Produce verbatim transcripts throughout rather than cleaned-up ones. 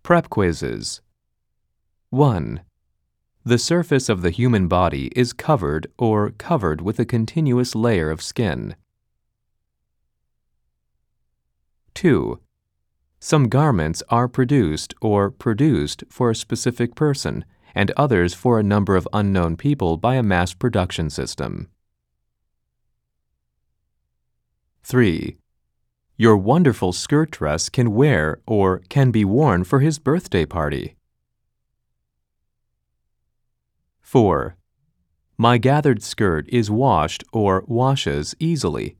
Prep quizzes. one. The surface of the human body is covered or covered with a continuous layer of skin. two. Some garments are produced or produced for a specific person and others for a number of unknown people by a mass production system. three. Your wonderful skirt dress can wear or can be worn for his birthday party. four. My gathered skirt is washed or washes easily.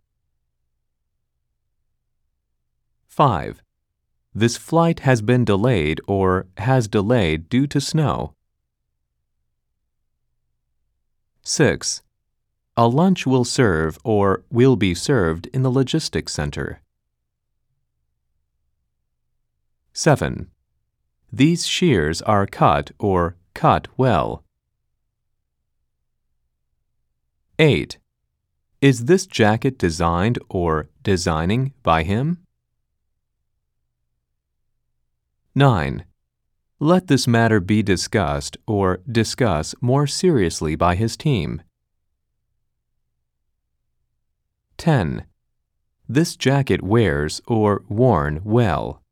five. This flight has been delayed or has delayed due to snow. six. A lunch will serve or will be served in the logistics center. seven. These shears are cut or cut well. eight. Is this jacket designed or designing by him? nine. Let this matter be discussed or discuss more seriously by his team. ten. This jacket wears or worn well.